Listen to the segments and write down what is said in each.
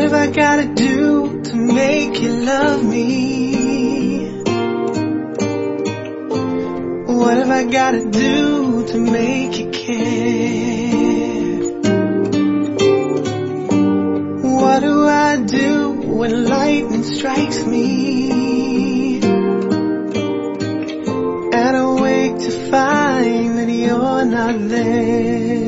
have I gotta do to make you love me? What have I gotta do to make you care? What do I do when lightning strikes me and I wake to find that you're not there?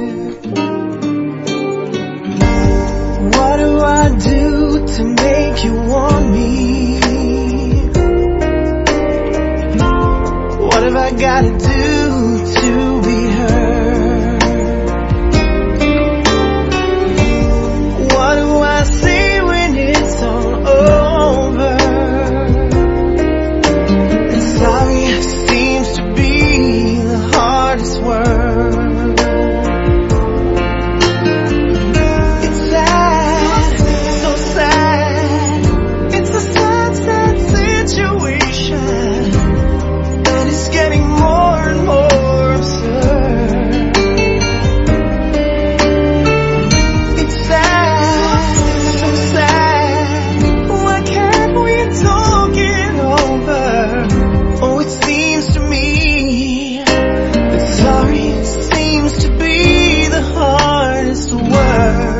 What do I do to make you want me? What have I gotta do to be heard? What do I say when it's all over? And sorry seems to be the hardest word. It's sad, so sad. It's a sad, sad situation. And it's getting more and more absurd. It's sad, so sad. Why can't we talk it over? Oh, it seems to me that sorry seems to be the hardest word.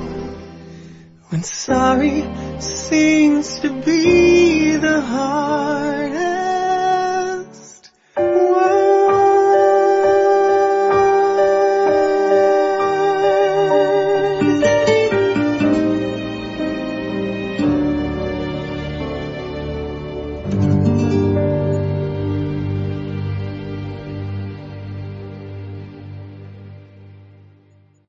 When sorry seems to be the hardest